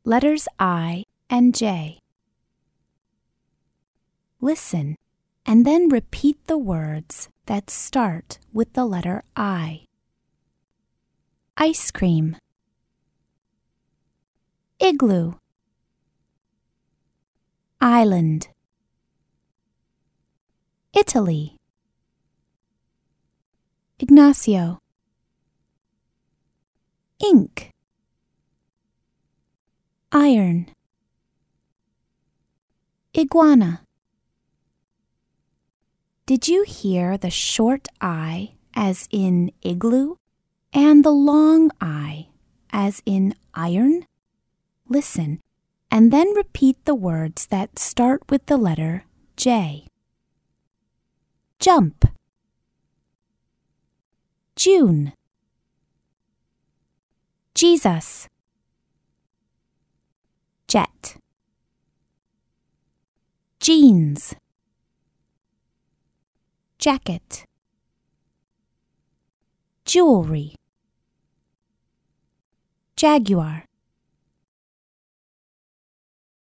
Letters I and J. Listen, and then repeat the words that start with the letter I. Ice cream. Igloo. Island. Italy. Ignacio. Ink. Iron. Iguana. Did you hear the short I as in igloo and the long I as in iron? Listen, and then repeat the words that start with the letter J. Jump. June. Jesus. Jet. Jeans. Jacket. Jewelry. Jaguar.